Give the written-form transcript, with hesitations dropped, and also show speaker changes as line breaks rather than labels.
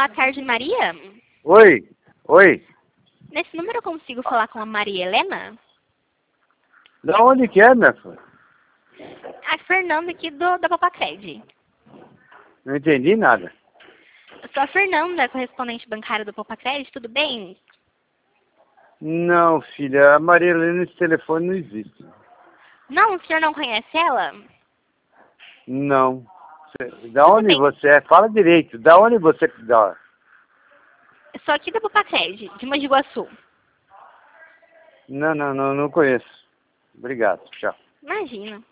Boa tarde, Maria.
Oi, oi.
Nesse número eu consigo falar com a Maria Helena?
Da onde que é, minha filha?
A Fernanda aqui da Popacred.
Não entendi nada.
Eu sou a Fernanda, correspondente bancária do Popacred, tudo bem?
Não, filha, a Maria Helena, esse telefone não existe.
Não, o senhor não conhece ela?
Não. Da
Tudo
onde
bem.
você é? Fala direito. Da onde você dá?
Eu sou aqui da Popacred, de Mogi Guaçu.
Não conheço. Obrigado, tchau.
Imagina.